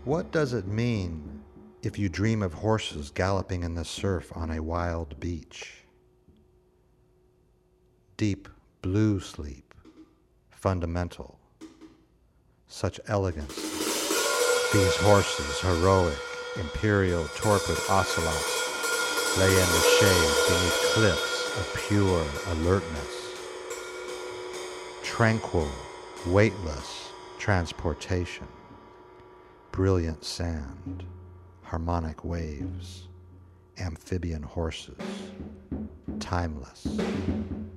What does it mean if you dream of horses galloping in the surf on a wild beach? Deep blue sleep, fundamental, such elegance. These horses, heroic, imperial, torpid ocelots, lay in the shade beneath cliffs of pure alertness. Tranquil, weightless transportation. Brilliant sand, harmonic waves, amphibian horses, timeless.